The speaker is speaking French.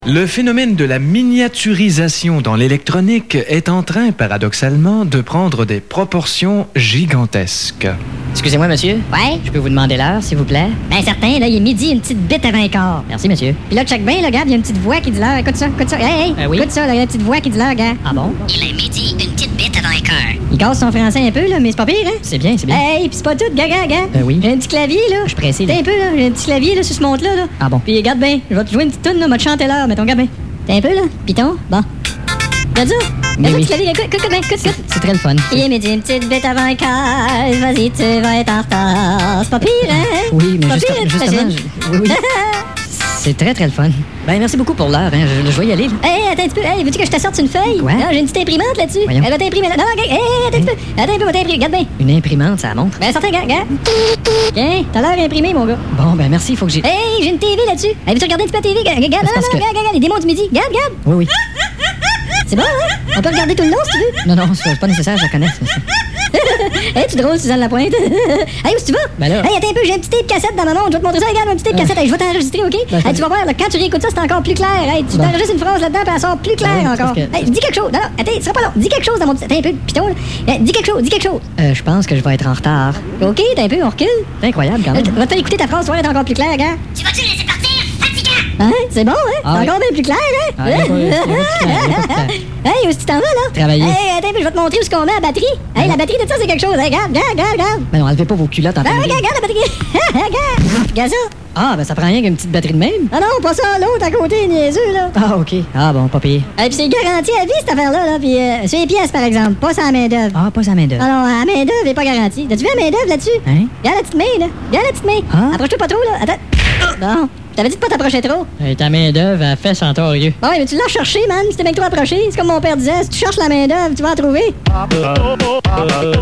Le phénomène de la miniaturisation dans l'électronique est en train, paradoxalement, de prendre des proportions gigantesques. Excusez-moi, monsieur. Ouais? Je peux vous demander l'heure, s'il vous plaît? Ben certain, là, il est midi, une petite bite avant le quart. Merci, monsieur. Puis là, check bien, là, regarde, il y a une petite voix qui dit l'heure. Écoute ça, écoute ça. Hey, oui? Écoute ça, là, il y a une petite voix qui dit l'heure, gars. Ah bon? Il est midi, une petite bite avant le cœur. Il casse son français un peu, là, mais c'est pas pire, hein? C'est bien, c'est bien. Hey, pis c'est pas tout, gars. Oui. J'ai un petit clavier, là. Je suis pressé, là. T'es un peu, là. J'ai un petit clavier, là, sur ce montre-là, là. Ah bon? Puis regarde bien, je vais te jouer une petite toune, là, m'a te chanter l'heure, mettons, regarde bien. T'es un peu, là. Python, bon. Regarde ça. Mais Regarde oui. le petit clavier, écoute bien, écoute. C'est très le fun. Il est midi, une petite bête avant le quart. Vas-y, tu vas être en retard. C'est pas pire, hein? Oui, mais Pas pire, justement, t'imagines? oui. C'est très, très le fun. Ben, merci beaucoup pour l'heure, hein. Je vais y aller, là. Hey, attends un petit peu. Hey, veux-tu que je te sorte une feuille? Quoi? Non, j'ai une petite imprimante là-dessus. Voyons. Elle va t'imprimer là. Non, non, hey, attends un petit peu. Attends un peu, va t'imprimer. Regarde bien. Une imprimante, ça montre. Ben, sortez, gars. Tiens, t'as l'air imprimé, mon gars. Bon, ben, merci, il faut que j'y... Hey, j'ai une TV là-dessus. Hey, veux-tu regarder un petit peu la TV? Regarde, C'est parce que- regarde, les démons du midi. Regarde. Oui, oui. C'est bon, hein? On peut regarder tout le long si tu veux. Non, non, c'est pas nécessaire, je la connais. Hey, tu es drôle, Suzanne Lapointe. Hey, où est-ce que tu vas? Ben là. Hey, attends un peu, j'ai un petit tape cassette dans ma montre. Je vais te montrer ça. Regarde, un petit tape cassette. Hey, je vais t'enregistrer, OK? Ben, Hey, tu vas voir, là, quand tu réécoutes ça, c'est encore plus clair. Hey, tu Bon. t'enregistres une phrase là-dedans, puis elle sort plus claire Ben oui, c'est encore. parce que- Hey, dis quelque chose. Non, non, attends, ce sera pas long. Dis quelque chose dans mon petit. Attends un peu, piton, là. Dis quelque chose. Je pense que je vais être en retard. OK, t'as un peu, on recule. C'est incroyable, quand même. Va te faire écouter ta phrase, tu vas être encore plus clair, gars. Tu vas-tu le laisser partir? Fatigant! Hein? C'est bon, hein? Ah C'est oui. encore bien plus clair, hein? Ah, il y a pas- il y a pas de clair. Hey, où est-ce que tu t'en vas, là? Travailler. Hey, attends, je vais te montrer où est-ce qu'on met la batterie. Hey, la batterie de ça, c'est quelque chose. Hey, regarde. Ben non, enlevez pas vos culottes en Ben, pleine ville. regarde la batterie. Regarde ça. Ah, ben ça prend rien qu'une petite batterie de même. Ah non, pas ça, l'autre à côté, niaiseux, là. Ah, OK. Ah, bon, pas pire. Et puis c'est garanti à vie, cette affaire-là, là. Puis sur les pièces, par exemple, pas sans la main-d'œuvre. Ah, pas sa main d'œuvre. Alors, la main-d'œuvre est pas garantie. T'as-tu vu la main-d'œuvre là-dessus? Hein? Regarde la petite main, là. Regarde la petite main. Ah. Approche-toi pas trop, là. Attends. Bon. T'avais dit de pas t'approcher trop. Ta main d'œuvre, elle fait Centaurieux. Bon, ouais, mais tu l'as cherché, man. Si t'es bien trop approché, c'est comme mon père disait, si tu cherches la main-d'œuvre, tu vas en trouver.